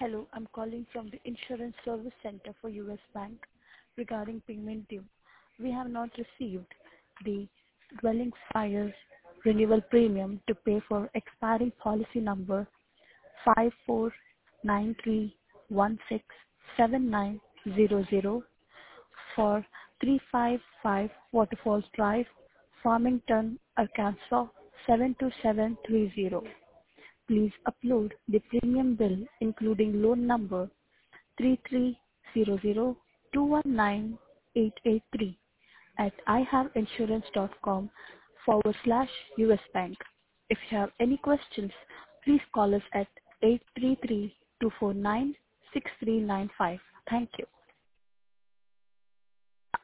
Hello, I'm calling from the Insurance Service Center for U.S. Bank regarding payment due. We have not received the dwelling fires renewal premium to pay for expiring policy number 5493167900 for 355 Waterfalls Drive, Farmington, Arkansas 72730. Please upload the premium bill including loan number 3300219883 at ihaveinsurance.com/US Bank. If you have any questions, please call us at 833-249-6395. Thank you.